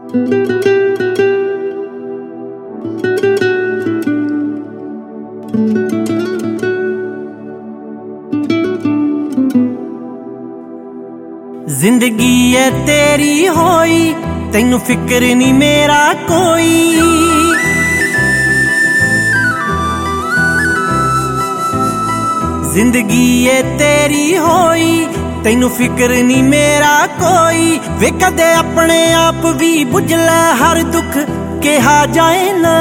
जिंदगी है तेरी होई तैनू फिक्र नहीं मेरा कोई। जिंदगी है तेरी होई तैनू फिक्र नहीं मेरा कोई। वे कदे अपने आप भी बुझ लै हर दुख कहा जाए ना।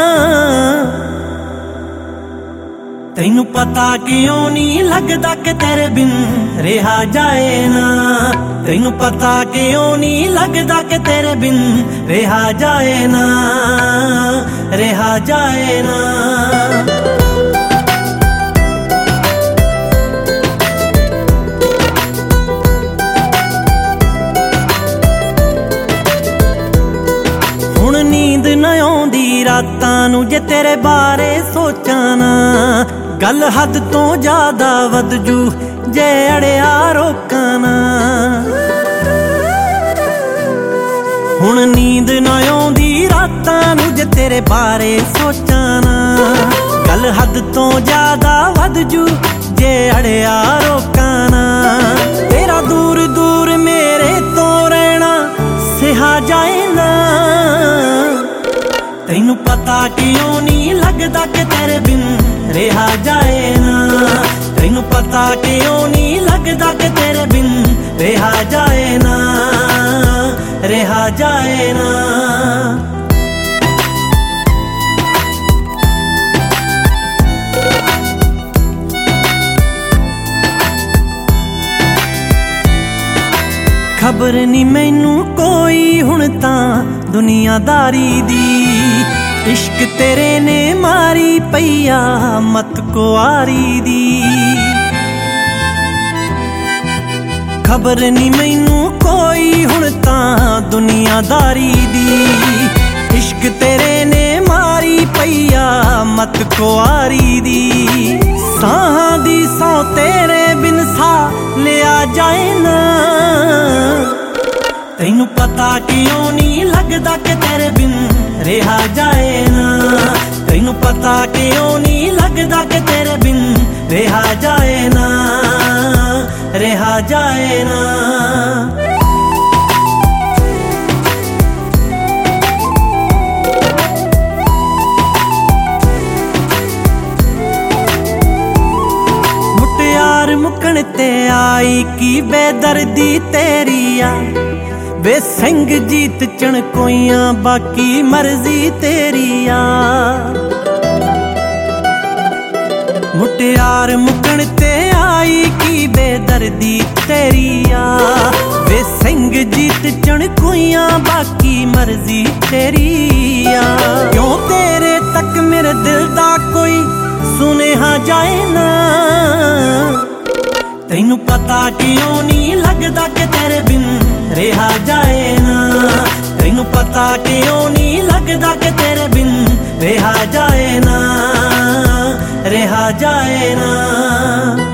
तैनू पता क्यों नहीं लगदा कि तेरे बिन रहा जाए ना। तैनू पता क्यों नहीं लगदा कि तेरे बिन रहा जाए ना, रहा जाए ना। हुण नींद न आउंदी रातां नूं जे तेरे बारे सोचां ना। गल हद तो ज्यादा वध जू जे अड़िया रोकां ना। हुण नींद ना आउंदी रातां नूं जे तेरे बारे सोचां ना। गल हद तो ज्यादा वध जू जे अड़िया रोकां ना। तेरा दूर दूर मेरे तो रहना सिहा जाए ना। तैनू पता क्यों नहीं लगदा कि तेरे बिन रहा जाए ना। तैनू पता क्यों नहीं लगदा कि तेरे बिन रहा जाए ना, रहा जाए ना। खबर नहीं मैनू कोई हुण तां दुनियादारी दी। इश्क तेरे ने मारी पैया मत कुआरी दी। खबर नहीं मैनू कोई हुण तां दुनियादारी दी। इश्क तेरे ने मारी पैया मत कुआरी दी। साहां दी सौ तेरे बिन सा लिया जाए ना। तैनू पता क्यों नहीं लगदा कि तेरे बिन रहा जाए ना। तैनू पता क्यों नहीं लगदा कि तेरे बिन रहा जाए ना, रहा जाए ना। मुटियार मुकण ते आई की बेदर्दी तेरी आ। वे सिंह जीत चणकोइयां बाकी मर्जी तेरी आ। मुटियार मुकण ते आई की बेदर्दी तेरी आ। वे सिंह जीत चणकोइयां बाकी मर्जी तेरी आ। क्यों तेरे तक मेरे दिल दा कोई सुनेहा जाए ना। तैनू पता क्यों नहीं लगदा कि तेरे बिन रहा जाए ना। तैनू पता क्यों नहीं लगदा कि तेरे बिन रहा जाए ना, रहा जाए ना।